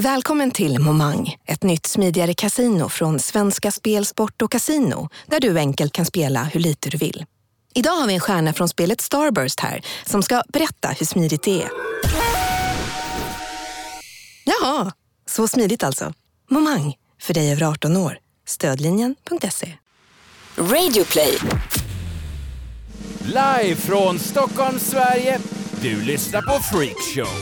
Välkommen till Momang, ett nytt smidigare casino från Svenska Spel, Sport och Casino, där du enkelt kan spela hur lite du vill. Idag har vi en stjärna från spelet Starburst här som ska berätta hur smidigt det är. Jaha, så smidigt alltså. Momang, för dig över 18 år. Stödlinjen.se. Radioplay. Live från Stockholm, Sverige. Du lyssnar på Freakshow.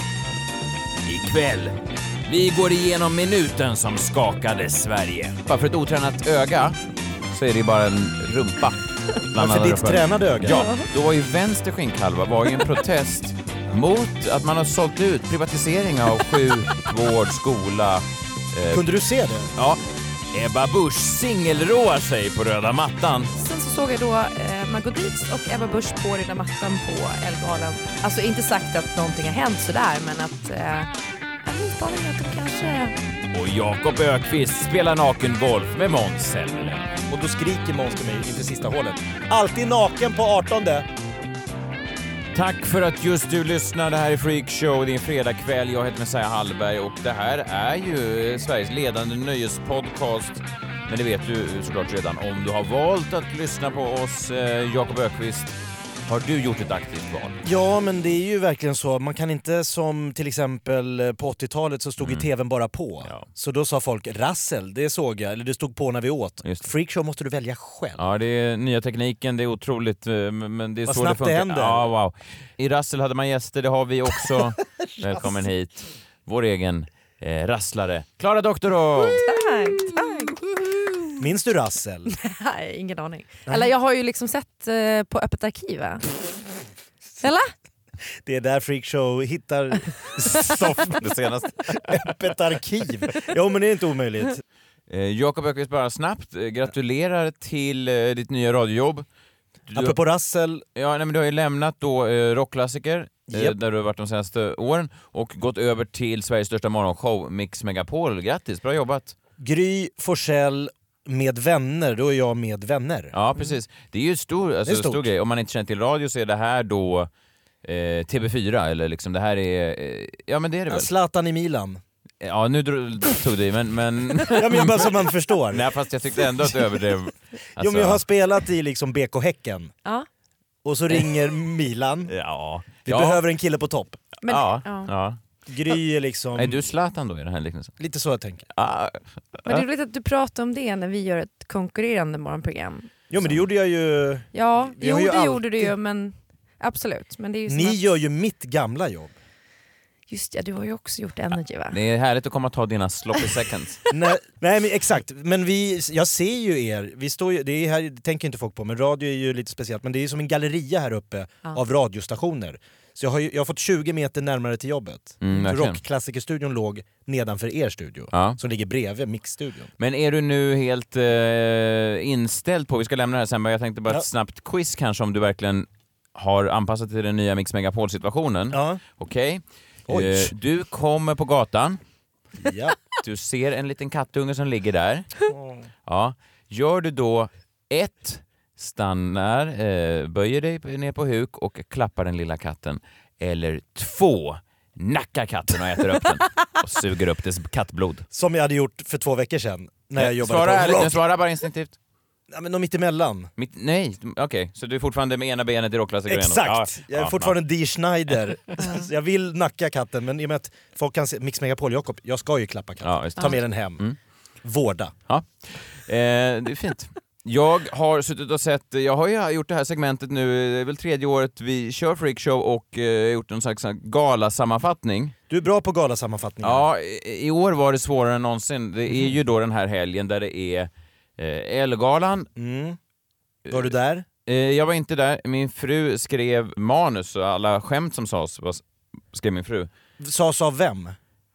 Ikväll, vi går igenom minuten som skakade Sverige. Bara för ett otränat öga så är det bara en rumpa. För ditt tränade öga? Ja, då var ju vänster skinkhalva var ju en protest mot att man har sålt ut privatisering av sjukvård, skola. Kunde du se det? Ja, Ebba Busch singelråar sig på röda mattan. Sen så såg jag då Margot Dietz och Ebba Busch på röda mattan på Ellegalan. Alltså inte sagt att någonting har hänt sådär, men att min spaning är att de kanske... Och Jakob Ökvist spelar naken golf med Måns Zelmerlöw. Och då skriker Måns till mig inför sista hålet. Alltid naken på 18:e. Tack för att just du lyssnar. Det här är Freakshow, din fredagkväll. Jag heter Messiah Hallberg och det här är ju Sveriges ledande nöjespodcast. Men det vet du såklart redan om du har valt att lyssna på oss. Jakob Ökvist, har du gjort ett aktivt val? Ja, men det är ju verkligen så. Man kan inte som till exempel på 80-talet så stod i tvn bara på. Ja. Så då sa folk, rassel, det såg jag. Eller det stod på när vi åt. Freakshow måste du välja själv. Ja, det är nya tekniken, det är otroligt. Men det är vad så snabbt det funkar. Det händer. Ja, wow. I rassel hade man gäster, det har vi också. Välkommen hit. Vår egen rasslare, Klara Doktorov. Tack. Minns du rassel? Nej, ingen aning. Eller jag har ju liksom sett på Öppet arkiv. Eller? Det är där Freakshow hittar det senaste. Öppet arkiv. Jo, men det är inte omöjligt. Jakob Ökvist, bara snabbt. Gratulerar till ditt nya radiojobb. Apropå rassel. Ja, nej, men du har ju lämnat då rockklassiker. Yep. Där du har varit de senaste åren och gått över till Sveriges största morgonshow, Mix Megapol. Grattis, bra jobbat. Gry Forssell med vänner, då är jag med vänner. Ja, precis. Det är ju stor grej. Om man inte känner till radio så är det här då TV4, eller liksom det här är... ja, men det är det väl. Zlatan i Milan. Ja, nu tog det men... ja, men bara så man förstår. Nej, fast jag tyckte ändå att det överdrev. Alltså... Jo, men jag har spelat i liksom BK Häcken. Ja. Och så ringer Milan. Ja. Vi behöver en kille på topp. Men, ja. Gry är liksom... Är du Zlatan då i den här liknelsen? Lite så jag tänker. Men det är roligt att du pratar om det när vi gör ett konkurrerande morgonprogram. Jo, men det gjorde jag ju... Ja, det gjorde du ju, men absolut. Men det är ju ni gör ju mitt gamla jobb. Just det, du har ju också gjort Energy, va? Det är härligt att komma och ta dina sloppy seconds. nej, men exakt. Men jag ser ju er. Vi står ju, det är här, det tänker inte folk på, men radio är ju lite speciellt. Men det är som en galleria här uppe av radiostationer. Så jag har fått 20 meter närmare till jobbet. Rockklassikerstudion låg nedanför er studio, som ligger bredvid mixstudion. Men är du nu helt inställd på, vi ska lämna det här sen, men jag tänkte bara ett snabbt quiz kanske om du verkligen har anpassat till den nya Mix Megapol-situationen. Ja. Okej. Du kommer på gatan. Ja. Du ser en liten kattunge som ligger där. Ja. Gör du då 1, stannar, böjer dig ner på huk och klappar den lilla katten. Eller 2, nackar katten och äter upp den och suger upp dess kattblod. Som jag hade gjort för 2 veckor sedan när jag jobbade på rock. Svara bara instinktivt. Ja, men mitt emellan. Nej, okej. Så du är fortfarande med ena benet i rockklassiker? Exakt! Jag är fortfarande Dee Schneider. Jag vill nacka katten, men i och med att folk kan se Mix Megapol, Jakob, jag ska ju klappa katten. Ta med den hem. Vårda. Ja. Det är fint. Jag har suttit och sett, jag har ju gjort det här segmentet nu, det är väl 3:e året vi kör Freakshow och gjort en slags galasammanfattning. Du är bra på galasammanfattningar. Ja, i år var det svårare än någonsin. Det är ju då den här helgen där det är Ellegalan. Var du där? Jag var inte där. Min fru skrev manus och alla skämt som sades skrev min fru. Sades av vem?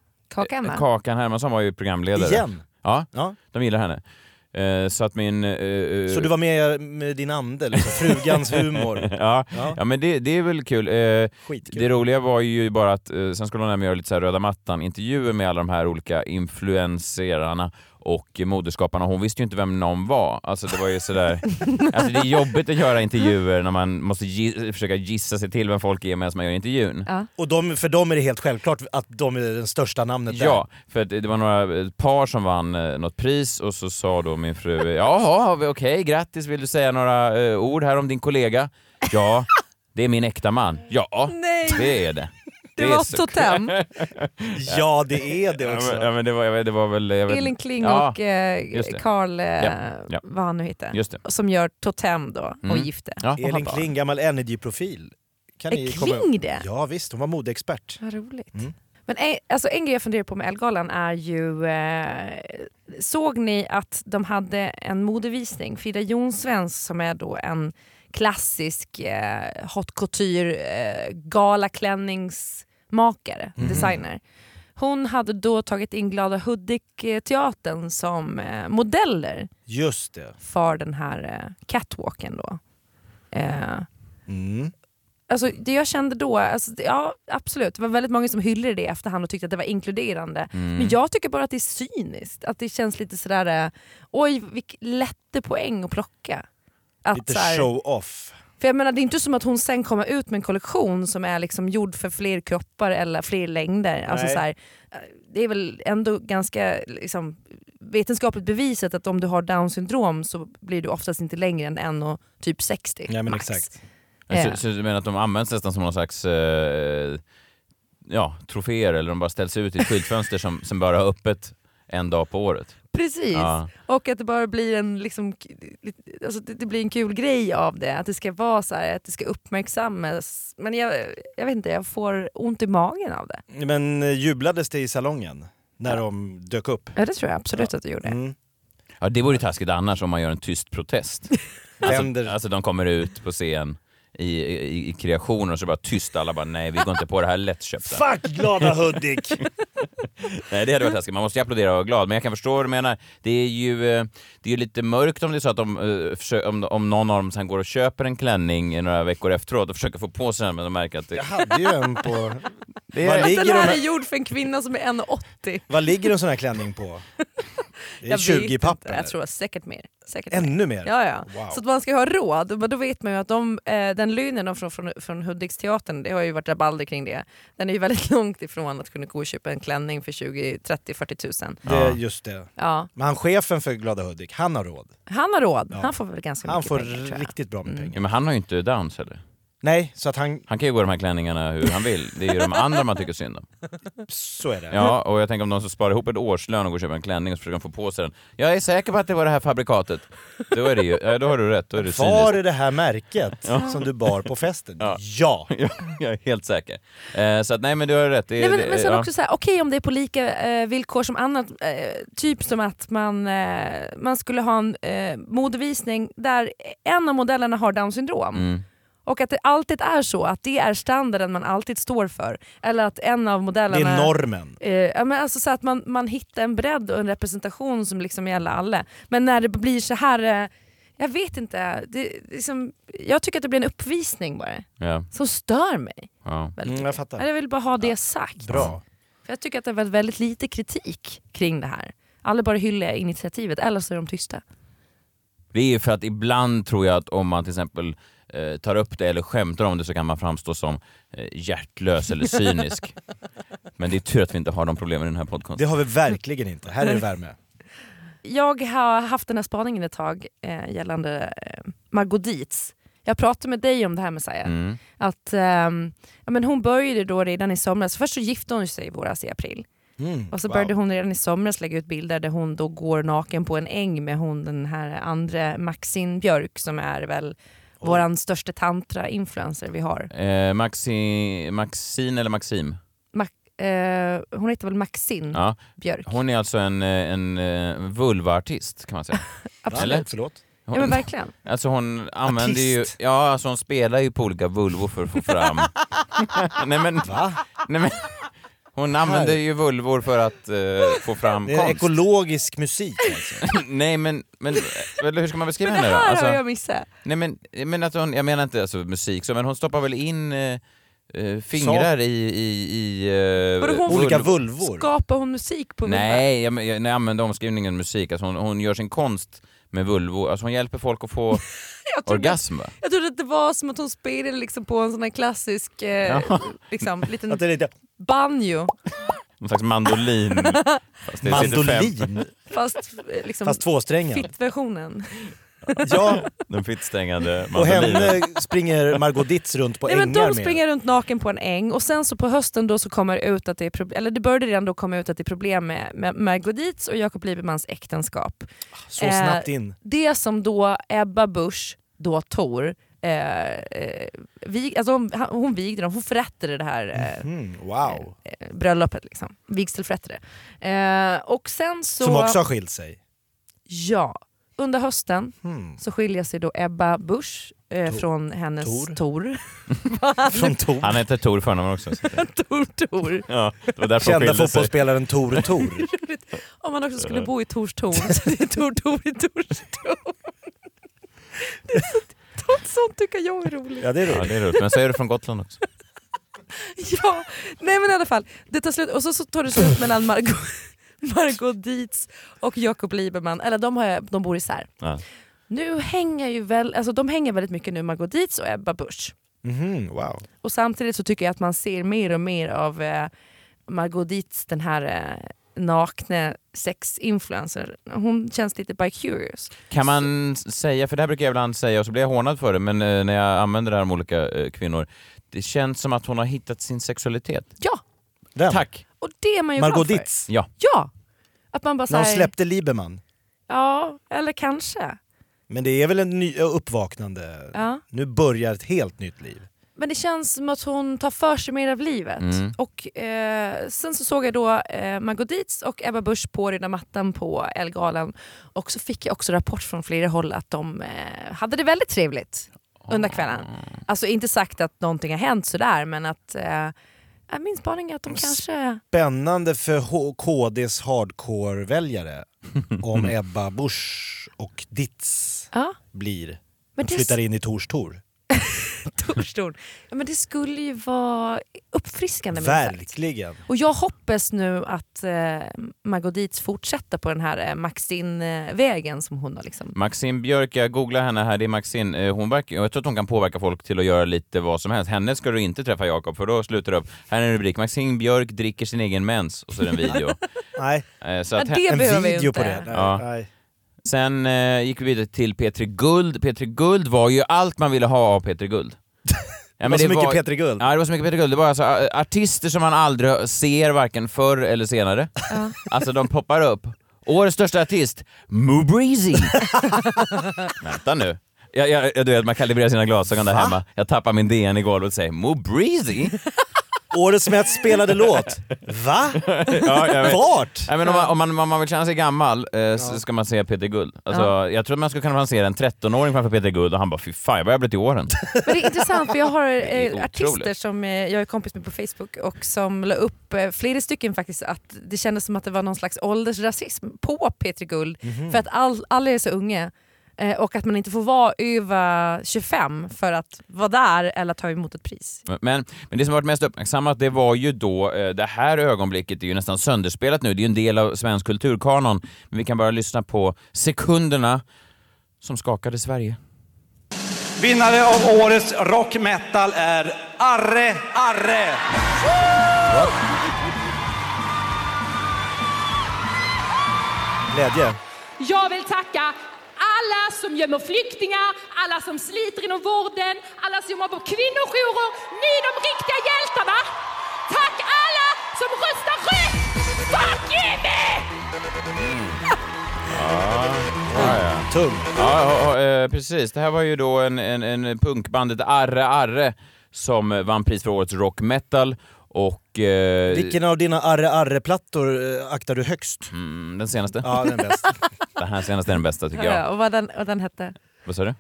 Kakan Hermansson var ju programledare. Igen? Ja. De gillar henne. Så att min... Så du var med din ande, liksom, frugans humor? Ja, men det är väl kul. Skitkul. Det roliga var ju bara att sen skulle hon göra lite så här röda mattan intervjuer med alla de här olika influencerarna och moderskaparna, hon visste ju inte vem någon var. Alltså det var ju sådär, alltså det är jobbigt att göra intervjuer när man måste försöka gissa sig till vem folk är medan man gör intervjun. Ja. Och för dem är det helt självklart att de är den största namnet där. Ja, för det var några par som vann något pris och så sa då min fru, jaha, okej, grattis, vill du säga några ord här om din kollega? Ja, det är min äkta man. Ja, Nej. det är det. Det var Totem. Ja, det är det också. Ja, men det var väl... Elin Kling och Carl, vad han nu heter. Just det. Som gör Totem då och gifte. Ja. Elin Kling, gammal Energy-profil. Kling det? Ja visst, hon var modeexpert. Vad roligt. Men en grej jag funderar på med Ellegalan är ju... såg ni att de hade en modevisning? Frida Jonsvensk som är då en klassisk haute couture galaklänningsmakare, designer. Hon hade då tagit in Glada Hudik-teatern som modeller. Just det. För den här catwalken då. Alltså det jag kände då, alltså, ja absolut, det var väldigt många som hyllade det i efterhand och tyckte att det var inkluderande. Men jag tycker bara att det är cyniskt. Att det känns lite sådär, oj vilken lätte poäng att plocka. Att, lite så här, show-off. För jag menar, det är inte som att hon sen kommer ut med en kollektion som är liksom gjord för fler kroppar eller fler längder. Alltså, så här, det är väl ändå ganska liksom, vetenskapligt bevisat att om du har Down syndrom så blir du oftast inte längre än 1,60 Ja, men max. exakt. Så du menar att de används nästan som någon slags troféer eller de bara ställs ut i ett skyltfönster som bara har öppet en dag på året? Precis, och att det bara blir en liksom, alltså det blir en kul grej av det, att det ska vara så här, att det ska uppmärksammas, men jag vet inte, jag får ont i magen av det. Men jublades det i salongen när de dök upp? Ja, det tror jag absolut att det gjorde. Ja, det vore ju taskigt annars om man gör en tyst protest. Alltså de kommer ut på scen i kreationer och så bara tyst, alla bara nej, vi går inte på det här lättköpta. Fuck Glada Hudik! Nej, det hade varit taskigt. Man måste ju applådera och vara glad. Men jag kan förstå vad du menar. Det är ju lite mörkt om det är så att om någon av dem sen går och köper en klänning några veckor efteråt och försöker få på sig den, men de märker att det... Jag hade ju en på... Den här är gjord för en kvinna som är 1,80. Vad ligger en sån här klänning på? Det är 20 papper. Jag tror säkert mer. Ännu mer? Ja. Wow. Så att man ska ha råd. Men då vet man ju att den lönen från Hudiksteatern, det har ju varit rabalder kring det. Den är ju väldigt långt ifrån att kunna gå och köpa en klänning för 20, 30, 40 tusen. Just det. Ja. Men han chefen för Glada Hudik, han har råd. Han har råd. Han får väl ganska mycket pengar. Han får riktigt bra med pengar. Ja, men han har ju inte Downs heller. Nej, så att han kan ju gå de här klänningarna hur han vill. Det är ju de andra man tycker synd om. Så är det. Ja, och jag tänker om de som sparar ihop ett årslön och går och köper en klänning och så försöker de få på sig den. Jag är säker på att det var det här fabrikatet. Då är det ju, då har du rätt. Då är det cyniskt. Var är det här märket som du bar på festen? Ja. Jag är helt säker. Så att nej, men du har rätt. Men sen också så här, okej, om det är på lika villkor som annat, typ som att man skulle ha en modevisning där en av modellerna har Down syndrom. Och att det alltid är så, att det är standarden man alltid står för. Eller att en av modellerna... Det är normen. Men alltså så att man hittar en bredd och en representation som liksom gäller alla. Men när det blir så här... jag vet inte. Jag tycker att det blir en uppvisning bara. Ja. Som stör mig. Ja. Jag fattar. Jag vill bara ha det sagt. Bra. För jag tycker att det var väldigt lite kritik kring det här. Alla bara hyllar initiativet, eller så är de tysta. Det är ju för att ibland tror jag att om man till exempel tar upp det eller skämtar om det så kan man framstå som hjärtlös eller cynisk. Men det är tur att vi inte har de problemen i den här podcasten. Det har vi verkligen inte. Här är det värme. Jag har haft den här spaningen ett tag gällande Margot Dietz. Jag pratade med dig om det här, Messiah. Att men hon började då redan i somras. Först så gifte hon sig i våras i april. Och så började hon redan i somras lägga ut bilder där hon då går naken på en äng med den här andra Maxine Björk som är väl våran största tantra-influencer vi har. Maxine eller Maxim? Hon heter väl Maxine Björk. Hon är alltså en vulva-artist kan man säga. Absolut. Eller? Förlåt. Ja, men verkligen. Alltså hon använder ju... Ja, alltså hon spelar ju på olika vulvor för att få fram... Nej men... Va? Nej men... Hon använder ju vulvor för att få fram konst. Det är ekologisk musik alltså. Nej men hur ska man beskriva men henne då? Det här alltså, har jag missat. Nej men att hon, jag menar inte alltså musik så, men hon stoppar väl in fingrar i olika vulvor. Skapar hon musik på vulva? Nej, jag använder omskrivningen musik. Alltså hon gör sin konst med vulvor. Alltså hon hjälper folk att få orgasm. Jag trodde att det var som att hon spelade liksom på en sån här klassisk liksom, liten banjo. Någon slags mandolin. Mandolin? Fast liksom fast tvåsträngad. Fitt-versionen. Ja, den fittstängande mandolin. Och henne springer Margot Dietz runt på ängar med. De springer runt naken på en äng och sen så på hösten då så kommer det ut att det är eller det började redan då komma ut att det är problem med Margot Dietz och Jakob Liebermans äktenskap. Så snabbt in. Det som då Ebba Busch, då Tor, hon vigde dem, hon förrättade det här bröllopet liksom. Vigselförrättade. Och sen så... Som också har skilt sig. Ja. Under hösten så skiljer sig då Ebba Busch från hennes Tor. Från Tor. Han heter Tor för honom också. Tor. Ja, det var därför kända fotbollsspelaren Tor. Om man också skulle bo i Tors Torn så det är Tor i Tors Torn. Sånt tycker jag är roligt. Ja, det är roligt. Ja, det är roligt. Men så är det från Gotland också. Ja, nej men i alla fall. Det tar slut och så tar det slut mellan Margot Dietz och Jakob Lieberman. Eller de bor isär. Ja. Nu hänger de hänger väldigt mycket nu, Margot Dietz och Ebba Busch. Wow. Och samtidigt så tycker jag att man ser mer och mer av Margot Dietz, den här nakna sexinfluencer. Hon känns lite bi-curious. Kan man säga, för det här brukar jag ibland säga och så blir jag hånad för det, men när jag använder det här om olika kvinnor, det känns som att hon har hittat sin sexualitet. Ja. Den. Tack. Och det är man ju Margot glad för. Dietz. Ja. Att man bara när hon släppte Lieberman. Ja, eller kanske. Men det är väl en ny uppvaknande. Ja. Nu börjar ett helt nytt liv. Men det känns som att hon tar för sig mer av livet. Och sen så såg jag då Margot Dietz och Ebba Busch på röda mattan på Ellegalan. Och så fick jag också rapport från flera håll att de hade det väldigt trevligt under kvällen. Alltså inte sagt att någonting har hänt sådär, men att min spaning är att de kanske... Spännande för KDs hardcore-väljare om Ebba Busch och Dietz blir. De flyttar in i Tors Tor. Torstorn. Ja, men det skulle ju vara uppfriskande. Verkligen. Och jag hoppas nu att Margot Dietz fortsätter på den här Maxine-vägen som hon har liksom. Maxine Björk, jag googlar henne här, det är Maxine. Jag tror att hon kan påverka folk till att göra lite vad som helst. Henne ska du inte träffa, Jakob, för då slutar det upp. Här är en rubrik, Maxine Björk dricker sin egen mens, och så är det en video. Nej, så att det en video inte på det. Nej. Sen gick vi vidare till Petri Guld. Petri Guld var ju allt man ville ha av Petri Guld. Ja, det var så mycket Petri Guld. Ja, det var så mycket Petri Guld. Det var alltså artister som man aldrig ser varken förr eller senare. Alltså de poppar upp. Årets största artist, Mo Breezy. Vänta nu. Jag du vet, man kalibrerar sina glasögon där hemma. Jag tappar min DN i golvet och säger Mo Breezy. Årets mest spelade låt. Va? Vart? Ja, men om man vill känna sig gammal så ska man se Peter Guld. Alltså, jag tror att man skulle kunna se en 13-åring framför Peter Guld och han bara, fy fan, jag börjar bli till åren. Men det är intressant, för jag har artister som jag är kompis med på Facebook och som la upp flera stycken faktiskt att det kändes som att det var någon slags åldersrasism på Peter Guld. För att alla är så unga. Och att man inte får vara över 25 för att vara där eller ta emot ett pris. Men det som har varit mest uppmärksammat, det var ju då det här ögonblicket är ju nästan sönderspelat nu. Det är ju en del av svensk kulturkanon. Men vi kan bara lyssna på sekunderna som skakade Sverige. Vinnare av årets rock metal är Arre Arre. Glädje. Jag vill tacka alla som gömmer flyktingar, alla som sliter inom vården, alla som jobbar på kvinnojourer. Ni är de riktiga hjältarna. Tack alla som röstar rätt. Fuck Jimmy! Tung. Ja, precis. Det här var ju då en punkbandet Arre Arre som vann pris för årets rock metal. Och, vilken av dina Arre-Arre-plattor aktar du högst? Den senaste. Ja, den bästa. Den här senaste är den bästa tycker jag. Ja, och vad den hette? Vad sa du?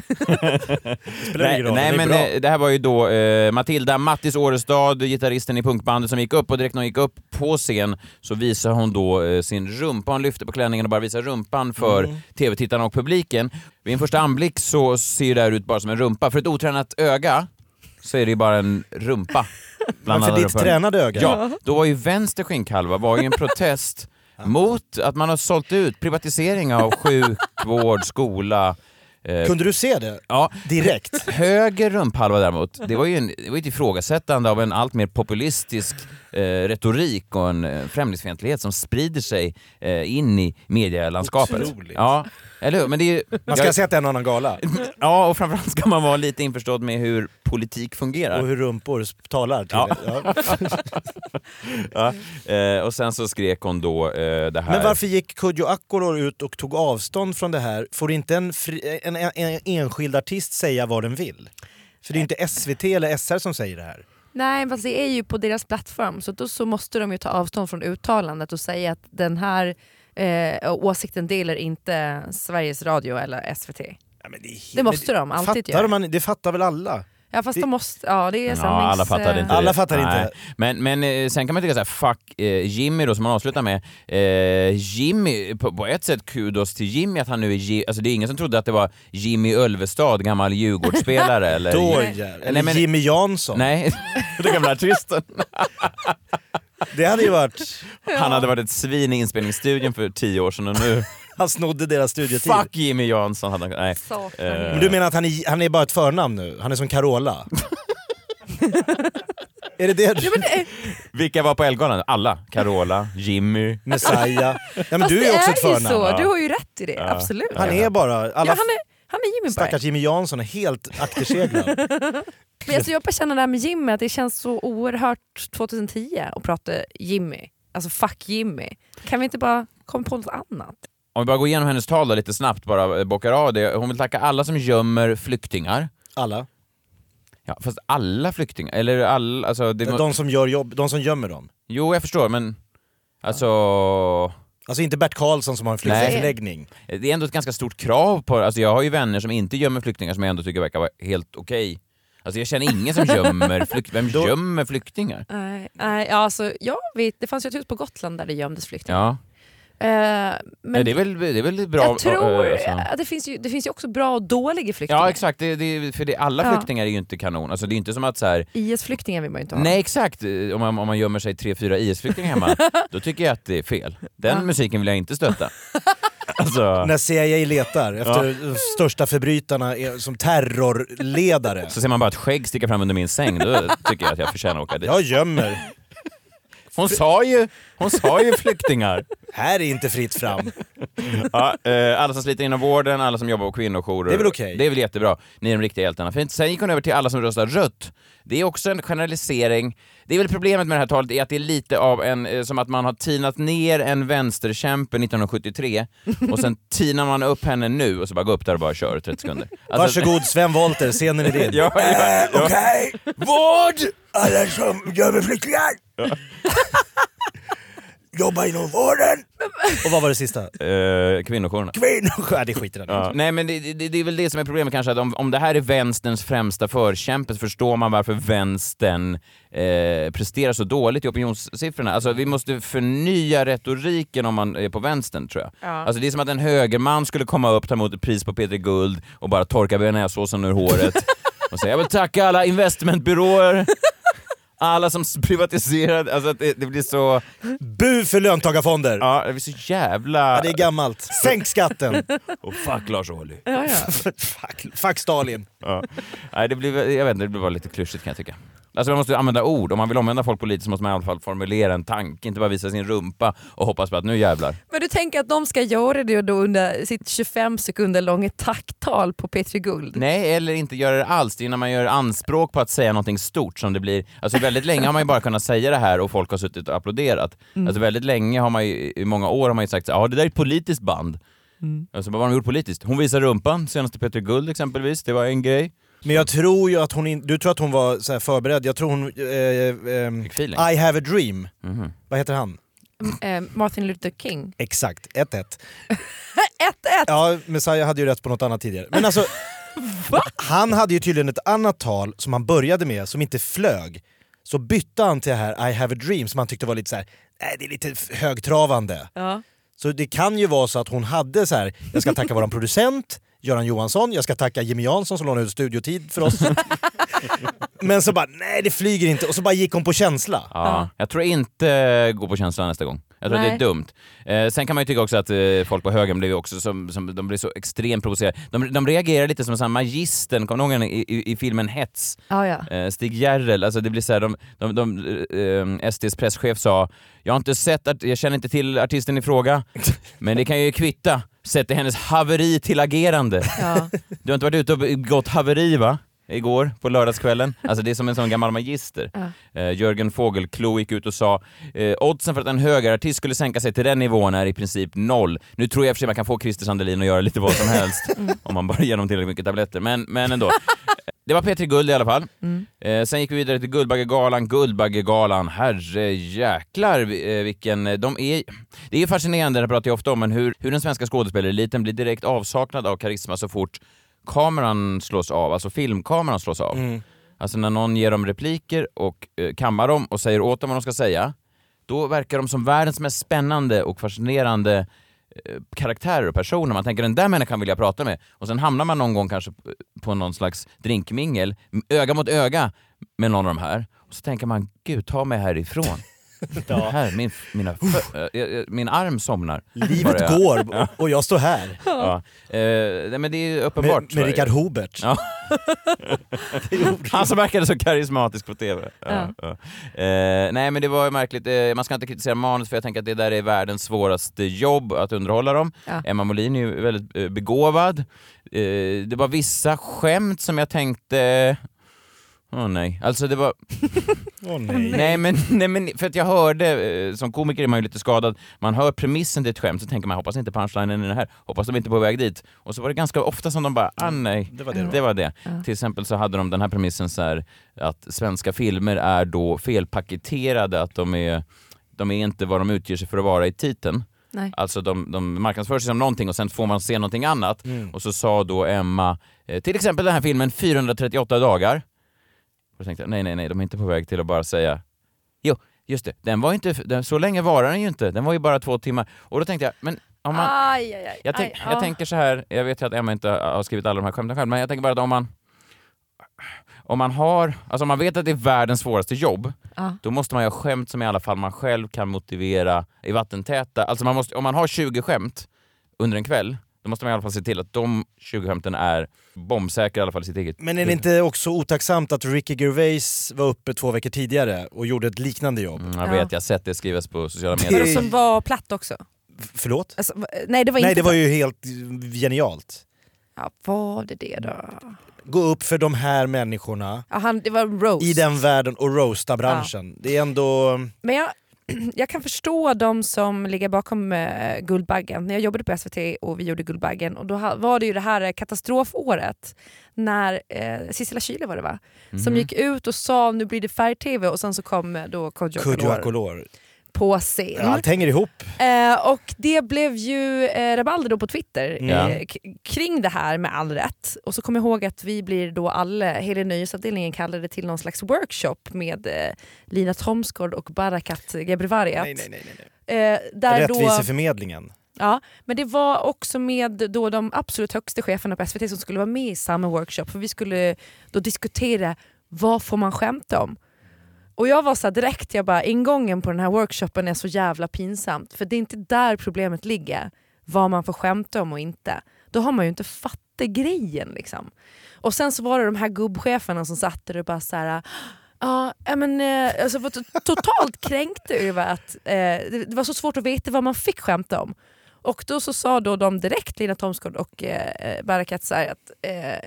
Nej, men det här var ju då Matilda Mattis Årestad, gitarristen i punkbandet, som gick upp, och direkt när hon gick upp på scen så visar hon då sin rumpa. Hon lyfter på klänningen och bara visar rumpan för tv-tittarna och publiken. Vid en första anblick så ser det där ut bara som en rumpa. För ett otränat öga så är det ju bara en rumpa. Men för ditt tränade öga? Ja, då var ju vänster skinkhalva var ju en protest mot att man har sålt ut privatisering av sjukvård, skola. Kunde du se det? Ja. Direkt? Höger rumphalva däremot, det var ju ett ifrågasättande av en allt mer populistisk retorik och en främlingsfientlighet som sprider sig in i medielandskapet. Otroligt. Ja, eller hur? Men det är ju, man ska ha sett en annan gala. Ja, och framförallt ska man vara lite införstådd med hur politik fungerar. Och hur rumpor talar till Och sen så skrek hon då det här. Men varför gick Kodjo Akolor ut och tog avstånd från det här? Får inte en enskild artist säga vad den vill? För det är inte SVT eller SR som säger det här. Nej, fast det är ju på deras plattform, så då så måste de ju ta avstånd från uttalandet och säga att den här åsikten delar inte Sveriges Radio eller SVT. Ja, men det måste de alltid göra. Det fattar väl alla? Ja, fast de måste, det är alla fattar inte. Alla fattar inte. Men sen kan man tycka så här, fuck Jimmy då, som man avslutar med. Jimmy, på ett sätt kudos till Jimmy att han nu är alltså det är ingen som trodde att det var Jimmy Ölvestad, gammal Djurgårdsspelare eller Jimmy Jansson. Nej, det gamla artisten. Det hade ju varit... Han hade varit ett svin i inspelningsstudion för 10 år sedan och nu... Han snodde deras studiotid. Fuck Jimmy Jansson hade han... Nej. Men du menar att han är bara ett förnamn nu? Han är som Carola? Är det det? Vilka var på Elgalan? Alla. Carola, Jimmy, Messiah. Ja, men du är också ett förnamn. Så. Du har ju rätt i det, absolut. Han är bara... Han är Jimmy. Stackars Jimmy Jansson är helt akterseglad. Men alltså jag bara känner det här med Jimmy, att det känns så oerhört 2010 att prata Jimmy. Alltså fuck Jimmy. Kan vi inte bara komma på något annat? Om vi bara går igenom hennes tal då, lite snabbt, bara bockar av det. Hon vill tacka alla som gömmer flyktingar. Alla? Ja, fast alla flyktingar, eller alla... Alltså, de som gör jobb, de som gömmer dem? Jo, jag förstår, men... Alltså... Alltså inte Bert Karlsson som har en flyktingförläggning. Det är ändå ett ganska stort krav på... Alltså jag har ju vänner som inte gömmer flyktingar som jag ändå tycker verkar vara helt okej. Alltså jag känner ingen som gömmer flyktingar. Vem gömmer flyktingar? Nej, alltså jag vet, det fanns ju ett hus på Gotland där det gömdes flyktingar. Ja. Men det är väl bra. Jag tror att det finns ju också bra och dåliga flyktingar. Ja, exakt. För alla flyktingar är ju inte kanon. Alltså det är inte som att så här... IS-flyktingar vill man ju inte ha. Nej, exakt. Om man gömmer sig 3-4 IS-flyktingar hemma, då tycker jag att det är fel. Den musiken vill jag inte stötta. Alltså... När CIA letar efter de största förbrytarna som terrorledare. Så ser man bara ett skägg sticka fram under min säng, då tycker jag att jag förtjänar att åka dit. Jag gömmer. Hon sa ju flyktingar. Här är inte fritt fram. Ja, alla som sliter inom vården, alla som jobbar på kvinnojourer. Det är väl okej. Det är väl jättebra. Ni är de riktiga hjältarna. Sen gick hon över till alla som röstar rött. Det är också en generalisering. Det är väl problemet med det här talet är att det är lite av en, som att man har tinat ner en vänsterkämpe 1973 och sen tinar man upp henne nu och så bara går upp där och bara kör 30 sekunder. Alltså... Varsågod Sven Wollter, scenen är din. Ja. Okej. Vård! Alla som gömmer flyktingar! Jobba inom vården! Och vad var det sista? Kvinnojourerna. Kvinnojourerna, det skiter den. Ja. Nej, men det är väl det som är problemet kanske, att om det här är vänsterns främsta förkämpe så förstår man varför vänstern presterar så dåligt i opinionssiffrorna. Alltså vi måste förnya retoriken om man är på vänstern, tror jag. Ja. Alltså det är som att en högerman skulle komma upp, ta emot ett pris på Peter Guld och bara torka bearnaisesåsen ur håret och säga jag vill tacka alla investmentbyråer, alla som privatiserade, alltså att det blir så... Bu för löntagarfonder! Ja, det blir så jävla... Ja, det är gammalt. Sänk skatten! Och fuck Lars Ohly. Ja. fuck Stalin. Ja. Nej, det blir bara lite klyschigt, kan jag tycka. Alltså man måste använda ord. Om man vill omvända folk politiskt måste man i alla fall formulera en tanke, inte bara visa sin rumpa och hoppas på att nu jävlar. Men du tänker att de ska göra det då under sitt 25 sekunder långa tacktal på Petri Guld? Nej, eller inte göra det alls. Det är när man gör anspråk på att säga någonting stort som det blir. Alltså väldigt länge har man ju bara kunnat säga det här och folk har suttit och applåderat. Alltså väldigt länge har man ju, i många år har man ju sagt ja, det där är ett politiskt band. Alltså vad har de gjort politiskt? Hon visar rumpan, senaste Petri Guld exempelvis, det var en grej. Men jag tror ju att du tror att hon var så här förberedd. Jag tror hon... I have a dream. Vad heter han? Martin Luther King. Exakt, 1-1. 1-1? Ja, Messiah hade ju rätt på något annat tidigare. Men alltså, han hade ju tydligen ett annat tal som han började med som inte flög. Så bytte han till det här I have a dream som han tyckte var lite så här, nej det är lite högtravande. Ja. Så det kan ju vara så att hon hade så här, jag ska tacka våran producent, Göran Johansson, jag ska tacka Jimmy Jansson som lånade ut studiotid för oss. Men så bara, nej det flyger inte. Och så bara gick hon på känsla. Ja, jag tror inte gå på känsla nästa gång. Jag tror det är dumt. Sen kan man ju tycka också att folk på högen blev också de blir så extremt provocerade. De reagerar lite som en magistern, kommer någon i filmen Hets. Stig Järrel, alltså det blir så här, SDs presschef sa, jag känner inte till artisten i fråga, men det kan ju kvitta. Sätter hennes haveri till agerande. Ja. Du har inte varit ute och gått haveri va? Igår på lördagskvällen. Alltså det är som en sån gammal magister. Jörgen Fågelklo gick ut och sa oddsen för att en högerartist skulle sänka sig till den nivån är i princip 0. Nu tror jag för sig man kan få Christer Sandelin att göra lite vad som helst om man bara ger dem tillräckligt mycket tabletter. Men ändå. Det var P3 Guld i alla fall. Sen gick vi vidare till Guldbaggegalan. Herre jäklar vilken... Det är ju fascinerande, det pratar jag ofta om, men hur den svenska skådespelareliten blir direkt avsaknad av karisma så fort kameran slås av, alltså filmkameran slås av. Alltså när någon ger dem repliker och kammar dem och säger åt dem vad de ska säga, då verkar de som världens mest spännande och fascinerande karaktärer och personer. Man tänker, den där människan vill jag prata med. Och sen hamnar man någon gång kanske på någon slags drinkmingel, öga mot öga med någon av de här. Och så tänker man, gud, ta mig härifrån. Här, min arm somnar. Livet går och jag står här. Ja. Men det är uppenbart. Med Richard Hobert. Ja. Han som verkade så karismatisk på tv. Nej men det var ju märkligt. Man ska inte kritisera manus för jag tänker att det där är världens svåraste jobb att underhålla dem. Emma Molin är ju väldigt begåvad. Det var vissa skämt som jag tänkte... nej. Alltså det var... nej men för att jag hörde, som komiker är man ju lite skadad, man hör premissen till ett skämt så tänker man, hoppas inte punchlinen är det här, hoppas de inte på väg dit. Och så var det ganska ofta som de bara, nej, det var det. Till exempel så hade de den här premissen så här, att svenska filmer är då felpaketerade, att de är inte vad de utger sig för att vara i titeln. Nej. Alltså de marknadsför sig som någonting och sen får man se någonting annat. Och så sa då Emma, till exempel den här filmen 438 dagar. Och då tänkte jag, nej, de är inte på väg till att bara säga, jo, just det, den var inte, så länge var den ju inte, den var ju bara 2 timmar. Och då tänkte jag, men om man... Jag tänker så här, jag vet ju att Emma inte har skrivit alla de här skämten själv, men jag tänker bara att om man vet att det är världens svåraste jobb, då måste man ju ha skämt som i alla fall man själv kan motivera i vattentäta. Alltså om man har 20 skämt under en kväll, då måste man i alla fall se till att de 20 skämten är bombsäkra i alla fall i sitt eget. Men är det inte också otacksamt att Ricky Gervais var uppe 2 veckor tidigare och gjorde ett liknande jobb? Jag vet, jag har sett det skrivas på sociala medier. Det som var platt också. Förlåt? Alltså, det var ju helt genialt. Ja, var det då? Gå upp för de här människorna. Det var roast. I den världen och roasta branschen. Ja. Det är ändå... Men jag kan förstå de som ligger bakom Guldbaggen. När jag jobbade på SVT och vi gjorde Guldbaggen, och då var det ju det här katastrofåret när Sissela Kyle var det va? Som gick ut och sa nu blir det färg-tv, och sen så kom då Kodjo Akolor på scen. Allt hänger ihop. Och det blev ju rabalder då på Twitter kring det här med all rätt. Och så kommer jag ihåg att vi blir då hela nöjesavdelningen kallade till någon slags workshop med Lina Thomsgård och Barakat Gebrevariat. Nej. Rättviseförmedlingen. Ja, men det var också med då de absolut högsta cheferna på SVT som skulle vara med i samma workshop. För vi skulle då diskutera vad får man skämta om. Och jag var så direkt, ingången på den här workshopen är så jävla pinsamt. För det är inte där problemet ligger. Vad man får skämta om och inte. Då har man ju inte fattat grejen liksom. Och sen så var det de här gubbcheferna som satt där och bara så här... alltså var totalt kränkte över att det var så svårt att veta vad man fick skämta om. Och då så sa då de direkt, Lina Thomsgård och Barakat, så här att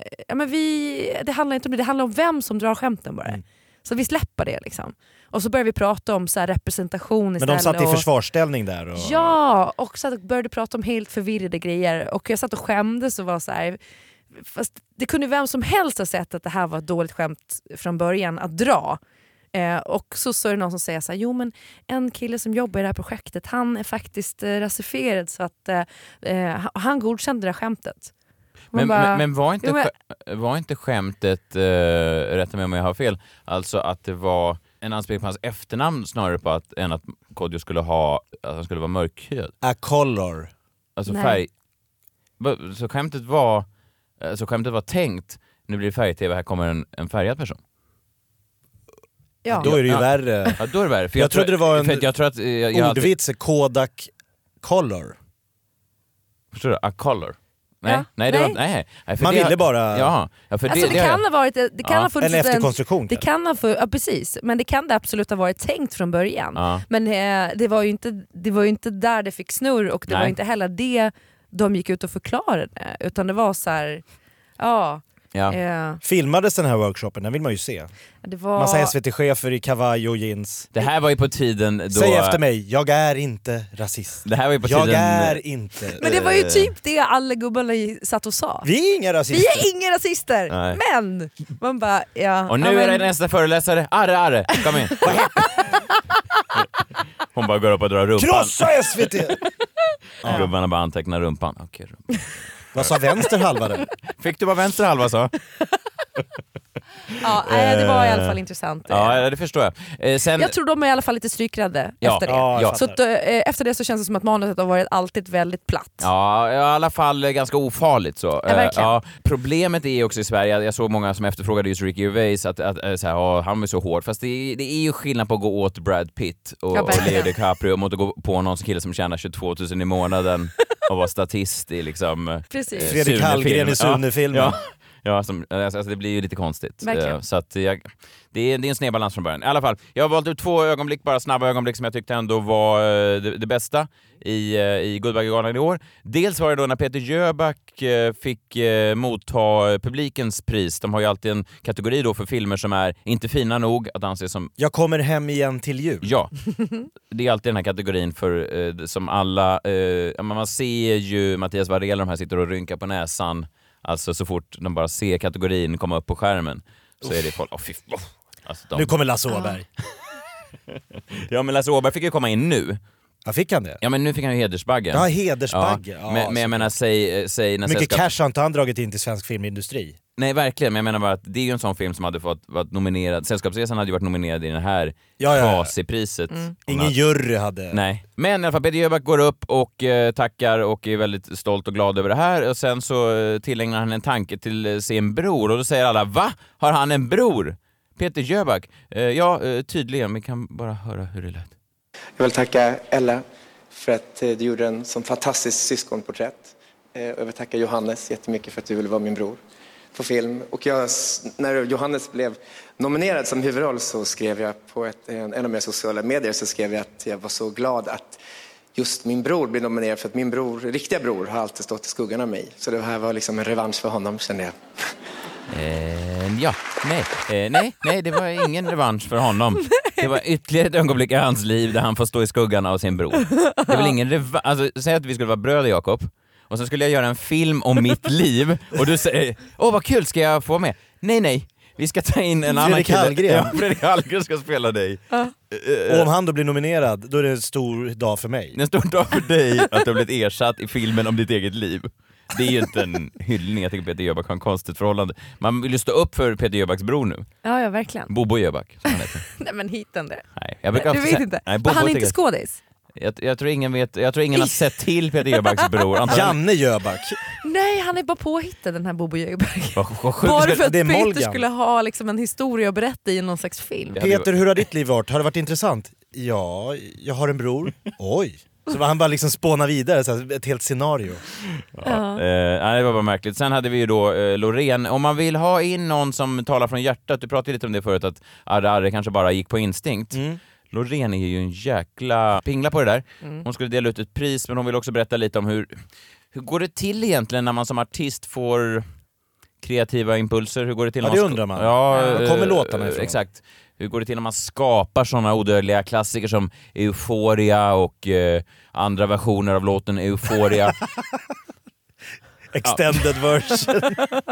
det handlar inte om det handlar om vem som drar skämten bara. Så vi släpper det liksom. Och så började vi prata om så här representation istället. Men de satt i försvarsställning där? Och... Ja, och så började prata om helt förvirrade grejer. Och jag satt och skämdes och var så här... Fast det kunde vem som helst ha sett att det här var ett dåligt skämt från början att dra. Och så är det någon som säger så här, jo men en kille som jobbar i det här projektet, han är rasifierad så att han godkände det här skämtet. Men var inte skämtet, rätta mig om jag har fel, alltså att det var en anspelning på hans efternamn snarare än att Kodjo skulle ha, att han skulle vara mörkhyad? A color. Alltså färg. Så skämtet var Så skämtet var tänkt, nu blir det färg-tv, här kommer en färgad person. Ja. Då är det ju värre. Ja, då är det värre. För jag trodde det var en jag tror att, jag ordvits, Kodak Color. Förstår du? A color. Nej, Ja. nej, det var, nej. För Man ville bara... Ja, för Alltså det kan ha varit... Det kan ha funnits en efterkonstruktion. Det kan ha ja, precis. Men det kan det absolut ha varit tänkt från början. Ja. Men det var ju inte där det fick snurr, och det var inte heller det de gick ut och förklarade. Utan det var så här... Ja. Filmades den här workshopen? Den vill man ju se. Det var... Massa SVT-chefer i kavaj och jeans. Det här var ju på tiden då... Säg efter mig, jag är inte rasist. Det här var ju på jag tiden... är inte... Men det var ju typ det alla gubbarna satt och sa. Vi är inga rasister. Vi är inga rasister. Nej. Men man bara... Ja, Och nu är det nästa föreläsare. Arre, kom in. Hon bara går upp och drar rumpan. Krossa SVT! Gubbarna bara antecknar rumpan. Okej, rumpan. Vad sa vänster halva där? Fick du vad vänster halva sa? Ja, det var i alla fall intressant. Ja, det förstår jag. Sen... Jag tror de är i alla fall lite strykrädda efter det. Ja, så att, efter det så känns det som att manuset har varit alltid väldigt platt. Ja, i alla fall ganska ofarligt så. Ja, verkligen. Problemet är också i Sverige, jag såg många som efterfrågade just Ricky Gervais att så här, han är så hård, fast det är ju skillnad på att gå åt Brad Pitt och Leo DiCaprio mot att gå på någon kille som tjänar 22 000 i månaden och vara statist i liksom Fredrik Hallgren i Sune-filmen. Ja, alltså det blir ju lite konstigt. Verkligen. Så att det är en snedbalans från början. I alla fall, jag har valt ut 2 ögonblick, bara snabba ögonblick som jag tyckte ändå var det bästa i Guldbaggegalan i år. Dels var det då när Peter Jöback fick motta publikens pris. De har ju alltid en kategori då för filmer som är inte fina nog att anses som... Jag kommer hem igen till jul. Ja, det är alltid den här kategorin för som alla... man ser ju Mattias Varela, de här sitter och rynkar på näsan. Alltså så fort de bara ser kategorin komma upp på skärmen så är det folk... Alltså, Nu kommer Lasse Åberg. Ja, men Lasse Åberg fick ju komma in nu. Ja, fick han det? Ja, men nu fick han ju hedersbaggen. Ja, hedersbagge. Ja, men jag menar, säg när mycket cash har inte han dragit in till svensk filmindustri. Nej, verkligen. Men jag menar bara att det är ju en sån film som hade varit nominerad. Sällskapsresan hade ju varit nominerad i den här kvasipriset. Ingen jury hade... Nej. Men i alla fall, Peter Jöback går upp och tackar och är väldigt stolt och glad över det här. Och sen så tillägnar han en tanke till sin bror. Och då säger alla, va? Har han en bror? Peter Jöback? Ja, tydligen. Vi kan bara höra hur det lät. Jag vill tacka Ella för att du gjorde en sån fantastisk syskonporträtt. Jag vill tacka Johannes jättemycket för att du ville vara min bror på film. Och när Johannes blev nominerad som huvudroll så skrev jag på en av mina sociala medier så skrev jag att jag var så glad att just min bror blev nominerad för att min riktiga bror har alltid stått i skuggan av mig. Så det här var liksom en revansch för honom, kände jag. Ja, nej, det var ingen revansch för honom. Det var ytterligare ett ögonblick i hans liv där han får stå i skuggan av sin bror. Det är väl ingen revansch. Alltså, säg att vi skulle vara bröder, Jakob. Och så skulle jag göra en film om mitt liv. Och du säger, vad kul, ska jag få med? Nej. Vi ska ta in en annan kille. Hallgren. Ja, Fredrik Hallgren ska spela dig. Och om han då blir nominerad, då är det en stor dag för mig. Det är en stor dag för dig att du har blivit ersatt i filmen om ditt eget liv. Det är ju inte en hyllning, jag tycker Peter Jöback har en konstigt förhållande. Man vill ju stå upp för Peter Jöbacks bror nu. Ja, verkligen. Bobo Jöback, som han heter. Nej, men hiten det. Nej, du vet inte. Nej, men han är inte skådis. Jag tror ingen vet. Jag tror ingen har sett till Peter Jöbacks bror. Janne Jöback. Nej, han är bara påhittad, den här Bobo Jöback. Vad bara för att det är Peter Molgan. skulle ha liksom en historia att berätta i någon slags film. Peter, hur har ditt liv varit? Har det varit intressant? Ja, jag har en bror. Oj. Så han bara liksom spåna vidare, så här, ett helt scenario. Det var bara märkligt. Sen hade vi ju då Loreen. Om man vill ha in någon som talar från hjärtat, du pratade lite om det förut, att Arre kanske bara gick på instinkt. Loreen är ju en jäkla pingla på det där. Hon skulle dela ut ett pris, men hon vill också berätta lite om hur går det till egentligen när man som artist får kreativa impulser? Hur går det till? Ja, det undrar man. Var kommer låtarna ifrån? Exakt. Hur går det till när man skapar sådana odödliga klassiker som Euphoria och andra versioner av låten Euphoria? Extended version.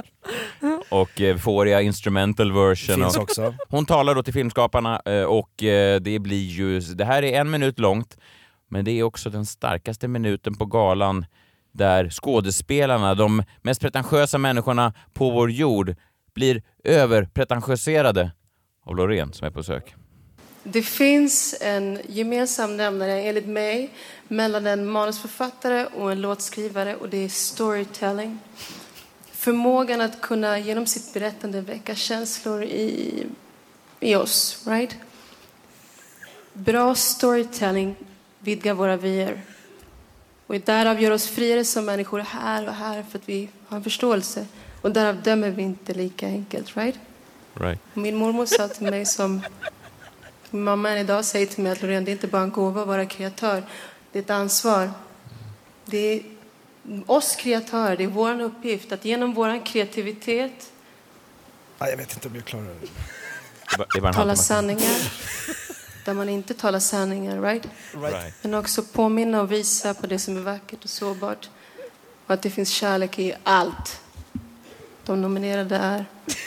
Och Euphoria instrumental version. Finns också. Hon talar då till filmskaparna och det blir ju... Det här är 1 minut långt, men det är också den starkaste minuten på galan där skådespelarna, de mest pretentiösa människorna på vår jord, blir överpretentiöserade av Loreen som är på sök. Det finns en gemensam nämnare enligt mig mellan en manusförfattare och en låtskrivare, och det är storytelling. förmågan att kunna genom sitt berättande väcka känslor i oss, right? Bra storytelling vidgar våra vyer. Och därav gör oss friare som människor här och här för att vi har en förståelse. Och därav dömer vi inte lika enkelt, right? Right. Min mormor sa till mig som mamma än idag säger till mig att Loreen, det är inte bara en gåva att vara kreatör. Det är ett ansvar. Det är oss kreatörer, det är vår uppgift att genom vår kreativitet Jag vet inte om jag klarar det. tala sanningar där man inte talar sanningar, right? Men också påminna och visa på det som är vackert och sårbart. Och att det finns kärlek i allt. De nominerade är...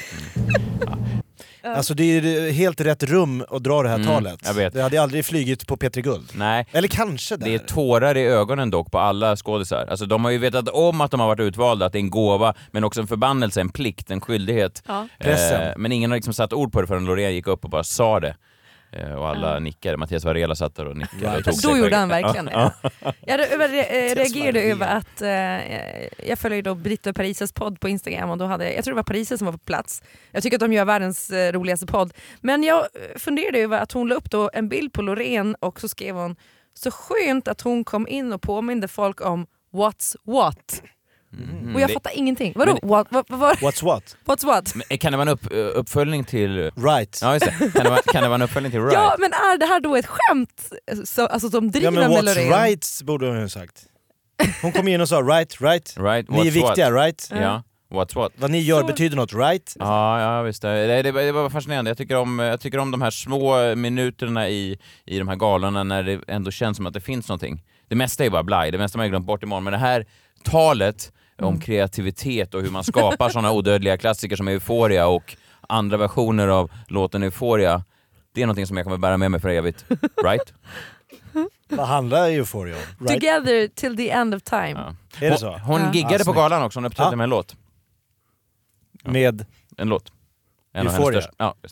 Alltså det är helt rätt rum att dra det här talet. Jag vet. Det hade aldrig flygit på Petri Guld. Nej. Eller kanske där. Det är tårar i ögonen dock på alla skådisar. Alltså de har ju vetat om att de har varit utvalda, att det är en gåva, men också en förbannelse, en plikt, en skyldighet. Ja. Men ingen har liksom satt ord på det förrän Loreen gick upp och bara sa det. Och alla nickade. Mattias Varela satt där och nickade. Och då gjorde han verkligen det. Jag reagerade över att jag följer då Britta och Parisas podd på Instagram och då jag tror det var Parisa som var på plats. Jag tycker att de gör världens roligaste podd. Men jag funderade över att hon la upp då en bild på Loreen och så skrev hon så skönt att hon kom in och påminde folk om what's what. Och jag fattar ingenting. Vadå? What's what? What's what? Men kan det vara en uppföljning till... Right. Ja, just det. Kan det vara en uppföljning till Right? Ja, men är det här då ett skämt som driver med Loreen? What's right borde hon ju sagt. Hon kom in och sa right. Ni är viktiga, right? Ja. What's what? Vad ni gör betyder något, right? Ja, visst. Det var fascinerande. Jag tycker om de här små minuterna i de här galorna när det ändå känns som att det finns någonting. Det mesta är bara blaj. Det mesta man har glömt bort imorgon. Men det här talet om kreativitet och hur man skapar sådana odödliga klassiker som Euphoria och andra versioner av låten Euphoria, det är någonting som jag kommer bära med mig för evigt. Right? Vad handlar Euphoria om? Right? Together till the end of time. Ja. Är det så? Hon giggade på galan också, hon uppträdde med en låt. Ja. Med? En låt. En Euphoria? Ja, just.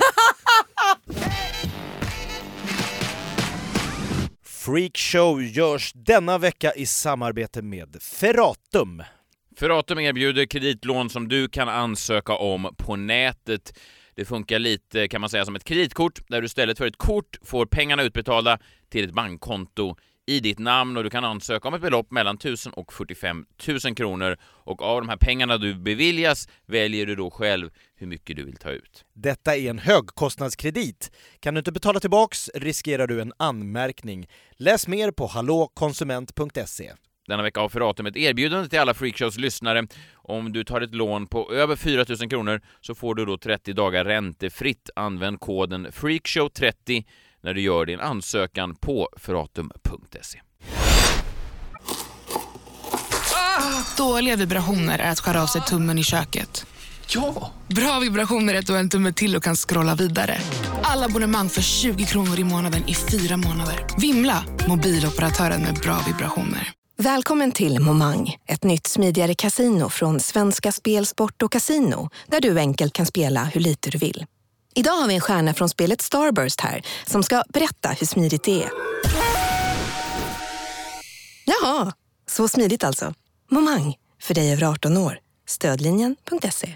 Freakshow görs denna vecka i samarbete med Ferratum. Ferratum erbjuder kreditlån som du kan ansöka om på nätet. Det funkar lite, kan man säga, som ett kreditkort där du istället för ett kort får pengarna utbetalda till ett bankkonto i ditt namn och du kan ansöka om ett belopp mellan 1000 och 45 000 kronor och av de här pengarna du beviljas väljer du då själv hur mycket du vill ta ut. Detta är en högkostnadskredit. Kan du inte betala tillbaks riskerar du en anmärkning. Läs mer på hallåkonsument.se. Denna vecka har Ferratum ett erbjudande till alla Freakshows lyssnare. Om du tar ett lån på över 4 000 kronor så får du då 30 dagar räntefritt. Använd koden FREAKSHOW30 när du gör din ansökan på ferratum.se. Dåliga vibrationer är att skära av sig tummen i köket. Ja! Bra vibrationer är att du har en tumme till och kan scrolla vidare. Alla abonnemang för 20 kronor i månaden i 4 månader. Vimla! Mobiloperatören med bra vibrationer. Välkommen till Momang, ett nytt smidigare casino från Svenska Spel, Sport och Casino, där du enkelt kan spela hur lite du vill. Idag har vi en stjärna från spelet Starburst här som ska berätta hur smidigt det är. Jaha, så smidigt alltså. Momang, för dig över 18 år. Stödlinjen.se.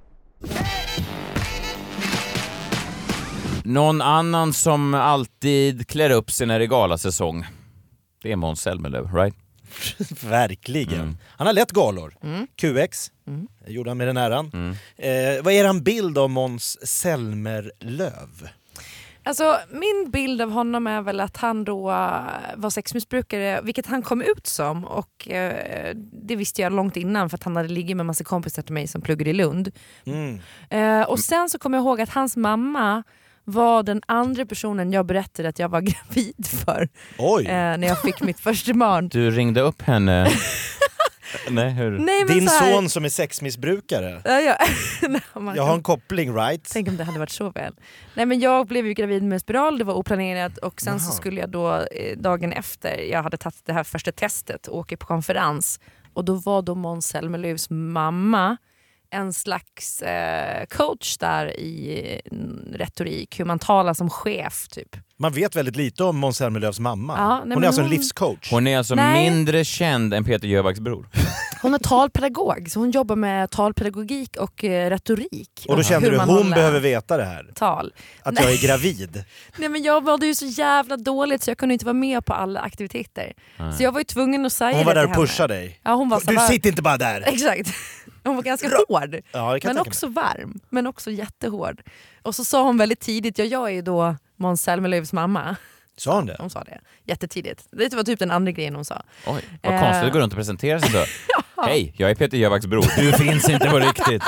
Någon annan som alltid klär upp sig när det är galasäsong. Det är Måns Zelmerlöw, right? Verkligen. Han har lätt galor. QX gjorde han med den äran. Vad är en bild av Måns Zelmerlöw? Alltså, min bild av honom är väl att han då var sexmissbrukare, vilket han kom ut som. Och det visste jag långt innan för att han hade ligget med en massa kompisar till mig som pluggade i Lund. Och sen så kom jag ihåg att hans mamma var den andra personen jag berättade att jag var gravid för. När jag fick mitt första barn. Du ringde upp henne. Nej, hur? Nej, men din här... son som är sexmissbrukare. Jag har en koppling, right? Tänk om det hade varit så väl. Nej, men jag blev ju gravid med spiral, det var oplanerat. Och sen så skulle jag då dagen efter jag hade tagit det här första testet åka på konferens. Och då var då Måns Zelmerlöws mamma en slags coach där i retorik, hur man talar som chef typ. Man vet väldigt lite om Måns Zelmerlöws mamma. Ja, hon är alltså en livscoach. Hon är alltså mindre känd än Peter Jöbacks bror. Hon är talpedagog, så hon jobbar med talpedagogik och retorik. Och då kände du, hon behöver veta det här? Tal. Att jag är gravid? Nej, men jag mådde ju så jävla dåligt så jag kunde inte vara med på alla aktiviteter. Så jag var ju tvungen att säga det till henne. Hon var där och pushade dig? Ja, hon var du sitter inte bara där! Exakt. Hon var ganska hård, men också varm, men också jättehård. Och så sa hon väldigt tidigt, jag är ju då Måns Zelmerlöws mamma. Sa hon det? Hon sa det, jättetidigt. Det var typ den andra grejen hon sa. Oj, vad konstigt att gå runt och presentera sig så. Hej, jag är Peter Jöbacks bror. Du finns inte på riktigt.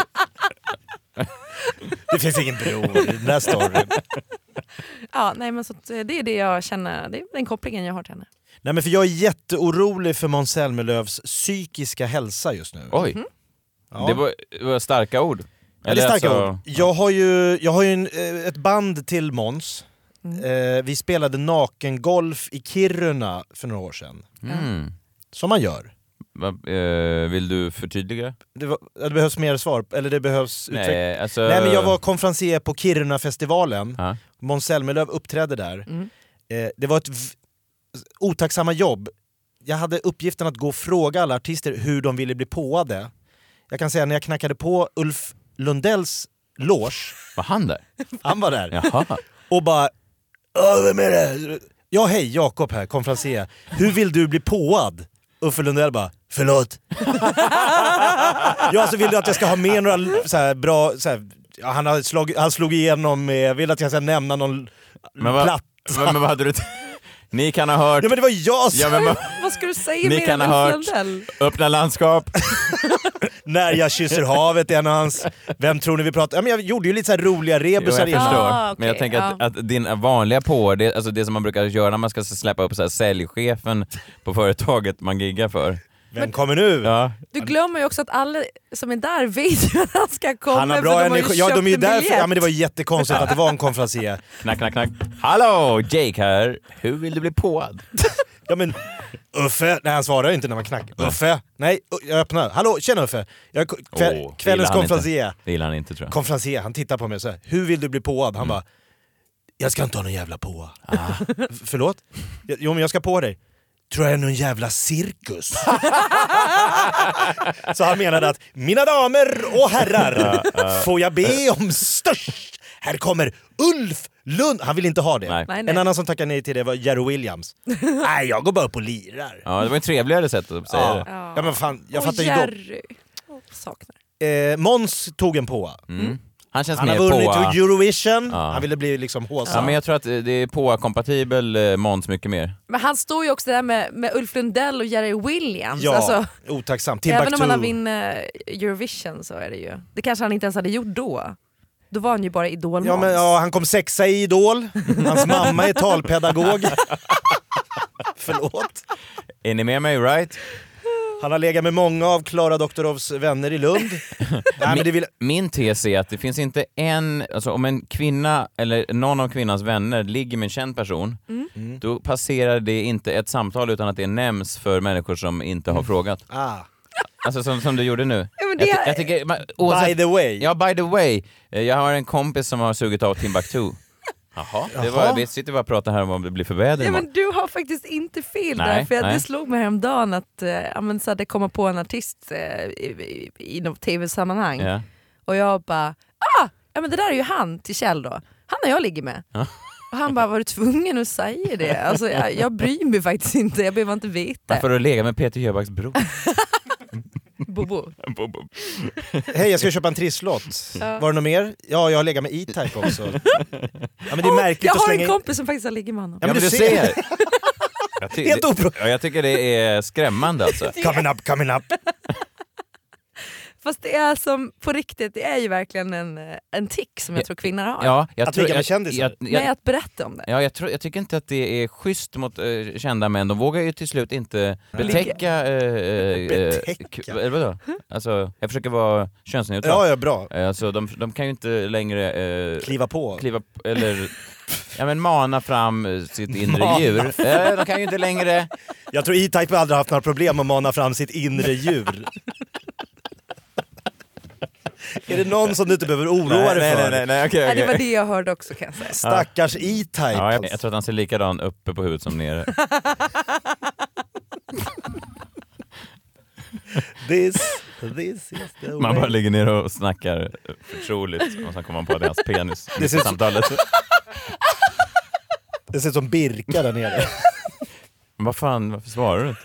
Det finns ingen bror i den här storyn. Ja, nej, men så det är det jag känner, det är den kopplingen jag har till henne. Nej, men för jag är jätteorolig för Måns Zelmerlöws psykiska hälsa just nu. Oj, ja. Det var starka ord. Ja, det är starka ord. Jag har ju ett band till Måns. Vi spelade nakengolf i Kiruna för några år sedan. Som man gör. Vill du förtydliga? Det behövs mer svar, eller det behövs Nej, alltså... Nej, men jag var konferencier på Kiruna-festivalen. Måns Zelmerlöw uppträdde där. Det var ett otacksamma jobb. Jag hade uppgiften att gå och fråga alla artister hur de ville bli påade. Jag kan säga när jag knackade på Ulf Lundells loge. Var han där? Han var där. Jaha. Och bara... Vem är det? Ja, hej, Jakob här, konferencier. Hur vill du bli påad? Uffe Lundell bara, förlåt. Jag så vill du att jag ska ha med några så här bra... Så här, han slog igenom med... Vill att jag ska nämna någon platt. Men vad hade du... Ni kan ha hört... Ja, men det var jag som... Ja, vad ska du säga ni med kan ha hört Öppna landskap. När jag kysser havet är en av hans... Vem tror ni vi pratar... Ja, men jag gjorde ju lite så här roliga rebusar innan. Okay, men jag tänker att din vanliga på det, alltså det som man brukar göra när man ska släppa upp så här, säljchefen på företaget man giggar för. Vem kommer nu? Ja. Du glömmer ju också att alla som är där vet ju att han ska komma. Han har bra energi. Ja, de är ju därför. Ja, men det var jättekonstigt att det var en konferencier. Knack, knack, knack. Hallå, Jake här. Hur vill du bli påad? Ja, men Uffe, nej han svarar inte när man knackar. Uffe, nej, jag öppnar. Hallå, tjena Uffe. Kvällens konferencier. Det gillar han inte, tror jag. Konferencier, han tittar på mig och säger, hur vill du bli påad? Han bara, jag ska inte ha någon jävla påa. Förlåt? Jo, men jag ska på dig. Tror jag är någon jävla cirkus. Så han menade att, mina damer och herrar, får jag be om störst. Här kommer Ulf Lund. Han vill inte ha det. Nej. En annan som tackade nej till det var Jerry Williams. Nej, jag går bara upp och lirar. Ja, det var en trevligare sätt att säga det. Ja, men fan, jag fattar ju Jerry. saknar. Måns tog en på. Han känns han mer har vunnit på Eurovision. Han ville bli liksom håsa. Ja, men jag tror att det är på-kompatibel Måns mycket mer. Men han står ju också där med Ulf Lundell och Jerry Williams. Ja, alltså, otacksamt. Även om han har vunnit Eurovision så är det ju. Det kanske han inte ens hade gjort då. Då var han ju bara Idol. Ja, men, han kom sexa i Idol. Hans mamma är talpedagog. Förlåt. Är ni med mig, right? Han har legat med många av Klara Doktorovs vänner i Lund. Min tes är att det finns inte alltså om en kvinna eller någon av kvinnans vänner ligger med en känd person, då passerar det inte ett samtal utan att det nämns för människor som inte har frågat. Alltså som du gjorde nu. Ja, jag tycker, by the way. Ja, by the way. Jag har en kompis som har sugit av Timbuktu. Jaha. Vi sitter bara och pratar här om det blir för väder. Ja, men du har faktiskt inte fel där. För det slog mig häromdagen att så det kommer på en artist i något tv-sammanhang. Ja. Och jag bara, men det där är ju han till Kjell då. Han och jag ligger med. Ja. Och han bara, var du tvungen att säga det? Alltså, jag bryr mig faktiskt inte, jag behöver inte veta. Varför du lägga med Peter Jöbacks bror? Bobo. Hej, jag ska köpa en trisslott. Var det något mer? Ja, jag har legat med E-Type också. Ja, men det är märkligt jag att har slänga en kompis som faktiskt har legat med honom. Ja, men du ser. Jag tycker det är skrämmande alltså. Coming up. Fast det är som på riktigt, det är ju verkligen en tick som jag tror kvinnor har. Ja, att ligga med kändisar? Nej, att berätta om det. Ja, jag tycker inte att det är schysst mot kända män. De vågar ju till slut inte betäcka... Vadå? Alltså, jag försöker vara könsneutral. Ja, bra. Alltså, de kan ju inte längre... kliva på. Eller... Ja, men mana fram sitt inre djur. De kan ju inte längre... Jag tror E-Type aldrig haft några problem att mana fram sitt inre djur. Är det någon som du inte behöver oroa dig för? Nej, okay. Det var det jag hörde också, kan jag säga. Stackars E-Type. Ja, jag tror att han ser likadan uppe på huvudet som nere. This is the Man bara ligger ner och snackar förtroligt och sen kommer man på att det är hans penis i samtalet. Det ser ut som Birka där nere. Men vad fan, varför svarar du inte?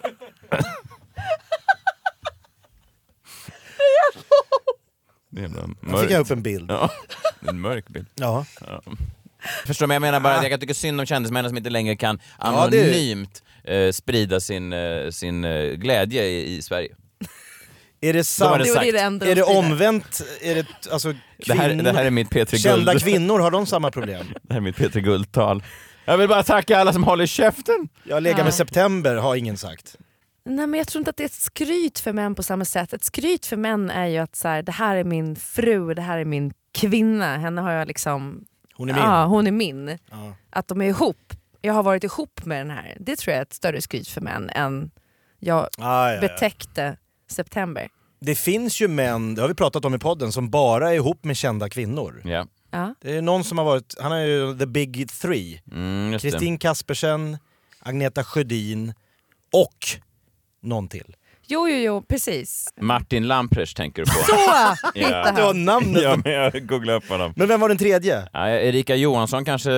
Det är mörkt. Jag fick upp en bild. Ja, en mörk bild. Ja. Förstår mig, jag menar bara att jag tycker synd om kändismännen som inte längre kan anonymt sprida sin glädje i Sverige. Är det sant? Är det omvänt? Är det, alltså, kvinnor, det här är mitt P3 Guld. Kända kvinnor, har de samma problem? Det här är mitt P3 Guld-tal. Jag vill bara tacka alla som håller käften. Jag lägger med September, har ingen sagt. Nej, men jag tror inte att det är ett skryt för män på samma sätt. Ett skryt för män är ju att så här, det här är min fru, det här är min kvinna. Henne har jag liksom... Hon är min. Ja, hon är min. Ja. Att de är ihop. Jag har varit ihop med den här. Det tror jag är ett större skryt för män än jag betäckte September. Det finns ju män, det har vi pratat om i podden, som bara är ihop med kända kvinnor. Ja. Ja. Det är någon som har varit, han är ju the big three. Kristin Kaspersen, Agneta Sjödin och någon till. Jo, precis. Martin Lamprecht tänker du på. Så! Ja. Du har namnet. Ja, men jag googlar upp honom. Men vem var den tredje? Ja, Erika Johansson kanske,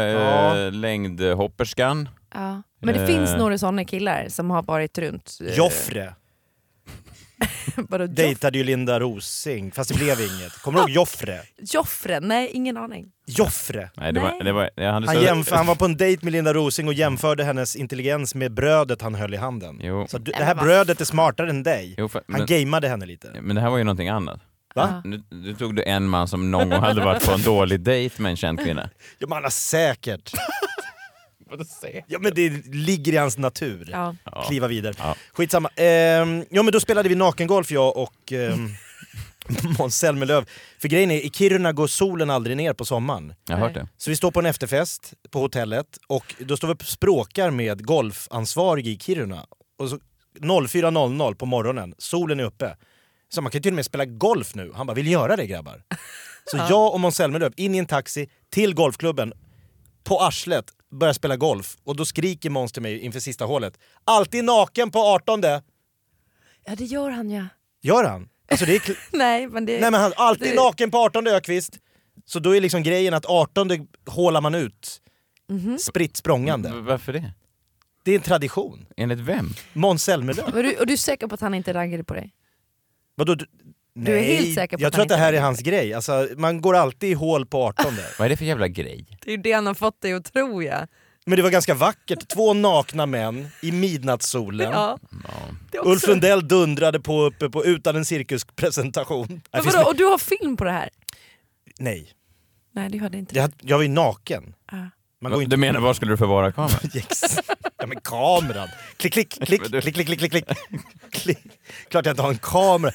längdhopperskan. Ja. Men det finns några sådana killar som har varit runt. Joffre. Dejtade ju Linda Rosing, fast det blev inget. Kommer du ihåg Joffre? Joffre? Nej, ingen aning. Joffre? Nej, det var, han var på en dejt med Linda Rosing och jämförde hennes intelligens med brödet han höll i handen. Jo. Så det här brödet är smartare än dig. Jo, han gameade henne lite. Men det här var ju någonting annat. Va? Nu tog du en man som någon gång hade varit på en dålig dejt med en känd kvinna. Ja, man har säkert. Ja, men det ligger i hans natur. Ja. Kliva vidare. Ja. Skitsamma. Ja, men då spelade vi nakengolf, jag och Måns Zelmerlöw. För grejen är, i Kiruna går solen aldrig ner på sommaren. Jag har hört det. Så vi står på en efterfest på hotellet och då står vi och språkar med golfansvarig i Kiruna. Och så 04.00 på morgonen, solen är uppe. Så man kan till och med spela golf nu. Han bara, vill göra det, grabbar? Så jag och Måns Zelmerlöw in i en taxi till golfklubben på arslet, börjar spela golf. Och då skriker Måns till mig inför sista hålet: alltid naken på 18:e. Ja, det gör han, ja. Gör han? Alltså det är Nej, men han alltid naken på 18:e, Ökvist. Så då är liksom grejen att 18:e hålar man ut. Spritt språngande. Varför det? Det är en tradition. Enligt vem? Måns Zelmerlöw. Och du är säker på att han inte raggade på dig? Vadå? Du är helt säker på jag att tror att det här inte är hans grej. Alltså, man går alltid i hål på 18:e. Vad är det för jävla grej? Det är ju det han har fått dig att tro, ja. Men det var ganska vackert. 2 nakna män i midnattssolen. Ja. Ulf Lundell dundrade på uppe på utan en cirkuspresentation. Vadå? Och du har film på det här? Nej. Nej, det hade inte. Jag var ju naken. Man går inte... Du menar, var skulle du förvara kameran? Yes. Ja, men kameran. Klick, klick, klick, klick, klick, klick, klick, klick. Klart jag inte har en kamera.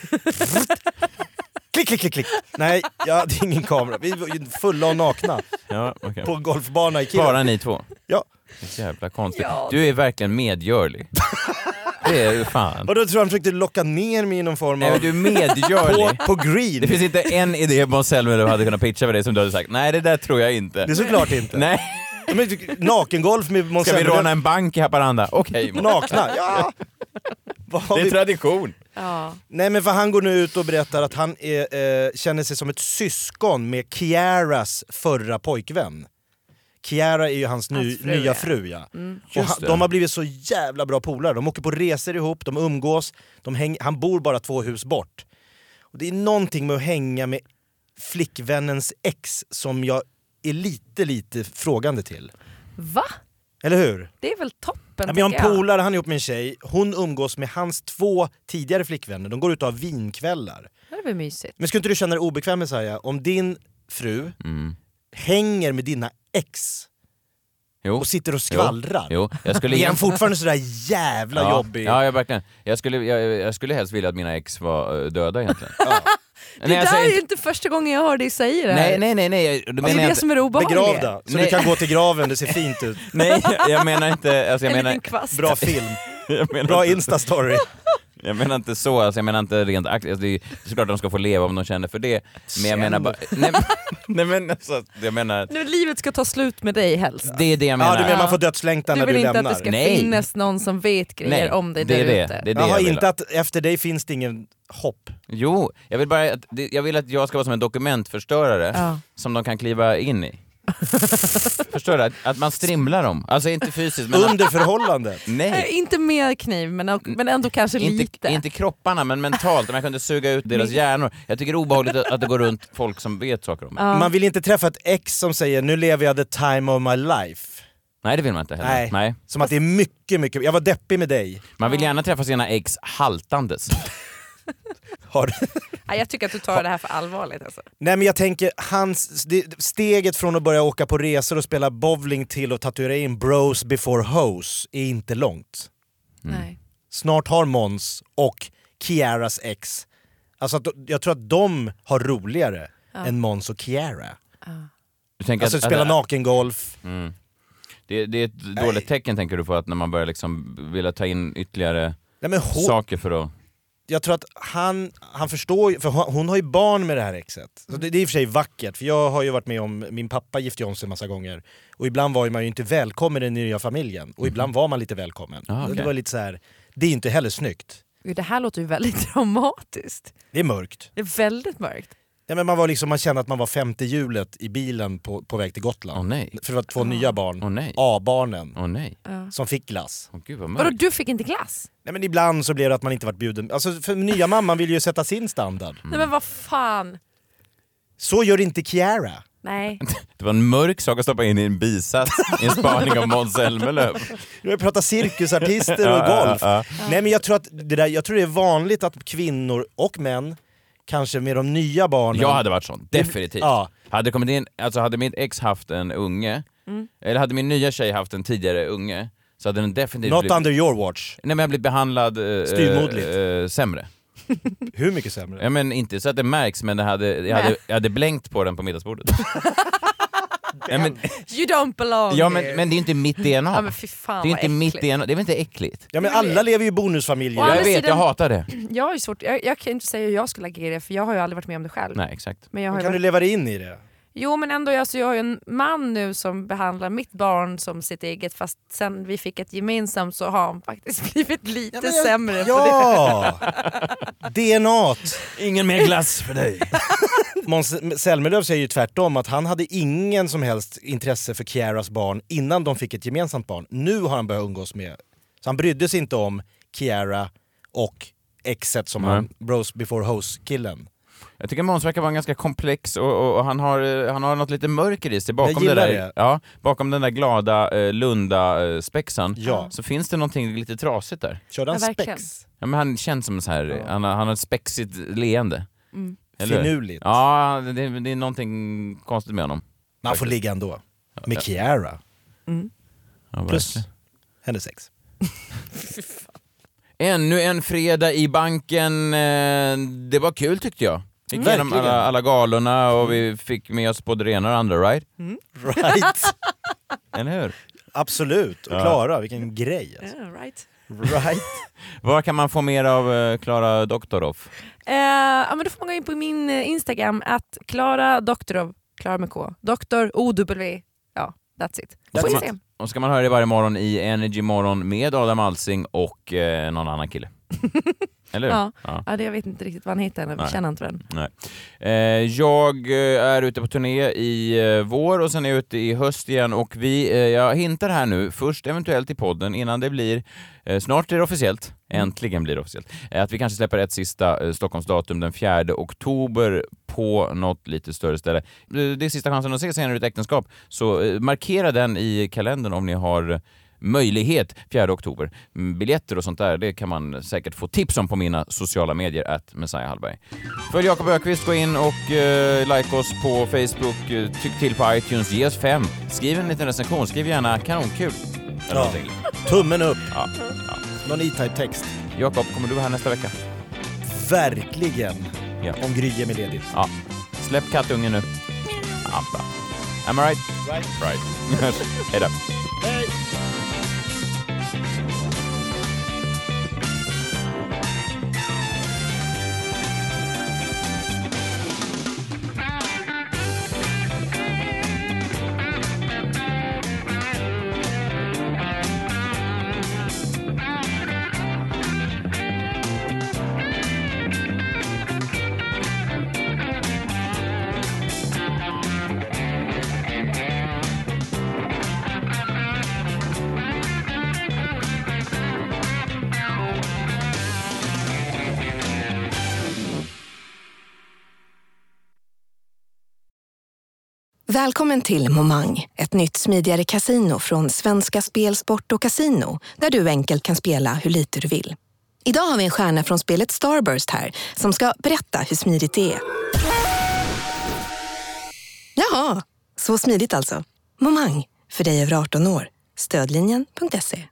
Klick, klick, klick, klick. Nej, det är ingen kamera. Vi var ju fulla och nakna. Ja, okay. På en golfbana i Kiruna. Bara ni två? Ja. Det är så jävla konstigt. Ja. Du är verkligen medgörlig. Det är ju fan. Och då tror jag han försökte locka ner mig i någon form av... Nej, du är medgörlig. på green. Det finns inte en idé Måns Zelmerlöw hade kunnat pitcha för dig som du hade sagt, nej det där tror jag inte. Det är såklart inte. Nej. Men, nakengolf med Måns Zelmerlöw. Ska vi råna en bank i Haparanda? Okej. Nakna, ja. Det är tradition. Ja. Nej, men för han går nu ut och berättar att han känner sig som ett syskon med Kiaras förra pojkvän. Kiara är ju hans nya fru, ja. Och de har blivit så jävla bra polare. De åker på resor ihop, de umgås, han bor bara 2 hus bort. Och det är någonting med att hänga med flickvännens ex som jag är lite frågande till. Va? Eller hur? Det är väl toppen? Ja, jag har en polare, han är ihop med en tjej. Hon umgås med hans 2 tidigare flickvänner. De går ut och har vinkvällar. Det är väl mysigt. Men skulle inte du känna dig obekväm med Saja, om din fru hänger med dina ex och sitter och skvallrar? Jo. Jag skulle är han fortfarande sådär jävla jobbig? Ja, verkligen. Jag skulle helst vilja att mina ex var döda egentligen. Det där är ju inte första gången jag hör dig säga det här. Nej. Det är det som är obehagligt. Begravda, så du kan gå till graven, det ser fint ut. Nej, jag menar inte... Alltså, en liten kvast. Bra film. Bra Insta-story. Jag menar inte så, alltså, jag menar inte rent alltså, det är såklart att de ska få leva om de känner för det. Men jag menar bara... Nej men alltså, jag menar... Nu livet ska ta slut med dig helst. Det är det jag menar. Ja, du menar man får dödslängtan när du lämnar. Du vill inte att det ska finnas någon som vet grejer om dig där ute. Det är det jag vill. Inte att efter dig finns det ingen hopp. Jo, jag vill att jag ska vara som en dokumentförstörare som de kan kliva in i. Förstår du? Att man strimlar dem. Alltså inte fysiskt. Men under förhållandet? Nej. Inte med kniv, men ändå kanske lite. Inte kropparna, men mentalt. Om jag kunde suga ut deras hjärnor. Jag tycker det är obehagligt att det går runt folk som vet saker om mig. Man vill inte träffa ett ex som säger nu lever jag the time of my life. Nej, det vill man inte heller. Nej. Som att det är mycket. Jag var deppig med dig. Man vill gärna träffa sina ex haltandes. Jag tycker att du tar det här för allvarligt alltså. Nej men jag tänker, steget från att börja åka på resor och spela bowling till att tatuera in bros before hoes är inte långt. Nej. Snart har Måns och Kiaras ex, alltså jag tror att de har roligare än Måns och Kiara. Alltså spela nakengolf. Det är ett dåligt tecken tänker du på att när man börjar liksom vilja ta in ytterligare saker för att... Jag tror att han förstår, för hon har ju barn med det här exet. Så det är i och för sig vackert, för jag har ju varit med om, min pappa gifte om sig en massa gånger. Och ibland var man ju inte välkommen i den nya familjen. Och ibland var man lite välkommen. Okay. Det var lite så här, det är inte heller snyggt. Det här låter ju väldigt dramatiskt. Det är mörkt. Det är väldigt mörkt. Ja, men man kände att man var 50 hjulet i bilen på väg till Gotland. Nej. För det var 2 nya barn, A-barnen, som fick glass. Gud, vadå, du fick inte glass? Nej men ibland så blev det att man inte varit bjuden. Alltså för nya mamman vill ju sätta sin standard. Nej men vad fan. Så gör inte Kiara. Nej. Det var en mörk sak att stoppa in i en bisats i en spaning av Måns Zelmerlöw. Jag pratar cirkusartister och golf. Nej men jag tror det är vanligt att kvinnor och män kanske med de nya barnen... Jag hade varit sån, definitivt. Hade mitt ex haft en unge, eller hade min nya tjej haft en tidigare unge, så hade den definitivt... Not under your watch. Nej, men jag blivit behandlad sämre. Hur mycket sämre? Ja, men inte så att det märks, men jag hade blänkt på den på middagsbordet. You don't belong. Ja, men det är inte mitt DNA. Ja, men fy fan, det är inte mitt DNA. Det är väl inte äckligt? Ja, men alla lever ju i bonusfamiljer. Jag vet, jag hatar det. Jag har ju svårt, jag kan inte säga hur jag skulle agera, för jag har ju aldrig varit med om det själv. Nej, exakt. Men kan du leva dig in i det? Jo, men ändå, alltså, jag har ju en man nu som behandlar mitt barn som sitt eget, fast sen vi fick ett gemensamt så har han faktiskt blivit lite sämre på det. DNA. Ingen mer glass för dig. Måns Zelmerlöw säger ju tvärtom att han hade ingen som helst intresse för Kiaras barn innan de fick ett gemensamt barn. Nu har han börjat umgås med. Så han brydde sig inte om Kiara och exet som han, bros before hoes-killen. Jag tycker Måns verkar vara ganska komplex och han har något lite mörker i sig bakom det. Ja, bakom den där glada Lunda-spexan så finns det någonting lite trasigt där. Körde han spex? Ja, men han känns som så här, han har ett spexigt leende. Finurligt. Ja, det är någonting konstigt med honom. Man får ligga ändå. Med Kiara. Ja, plus hennes sex. Ännu en fredag i banken. Det var kul tyckte jag. Gick igenom alla galorna och vi fick med oss både det ena och andra, right? Right. Eller hur? Absolut. Och Klara, vilken grej. Alltså. Right. Var kan man få mer av Klara Doktorov? Men då får man gå in på min Instagram att Klara Doktorov, Klara med K, Doktor OW. Ja, that's it. Och ska man höra det varje morgon i Energy Morgon med Adam Alsing och någon annan kille. Eller hur? Ja, det jag vet inte riktigt vad han heter, vi känner inte den. Nej. Jag är ute på turné i vår och sen är jag ute i höst igen och jag hintar här nu, först eventuellt i podden innan det blir, snart är det officiellt, äntligen blir det officiellt, att vi kanske släpper ett sista Stockholmsdatum den 4 oktober på något lite större ställe. Det är sista chansen att se senare ut äktenskap, så markera den i kalendern om ni har möjlighet 4 oktober. Biljetter och sånt där, det kan man säkert få tips om på mina sociala medier @Messiah Hallberg. Följ Jakob Ökvist, gå in och like oss på Facebook, tyck till på iTunes, ge oss 5, skriv en liten recension, skriv gärna kanonkul. Tummen upp. Någon E-Type text. Jakob, kommer du här nästa vecka? Verkligen. Om Gry är med ledigt. Ja. Släpp kattungen nu. Am I right? Right. Hej då. Hej. Välkommen till Momang, ett nytt smidigare kasino från Svenska Spel, Sport och Casino, där du enkelt kan spela hur lite du vill. Idag har vi en stjärna från spelet Starburst här som ska berätta hur smidigt det är. Jaha, så smidigt alltså. Momang, för dig över 18 år. Stödlinjen.se.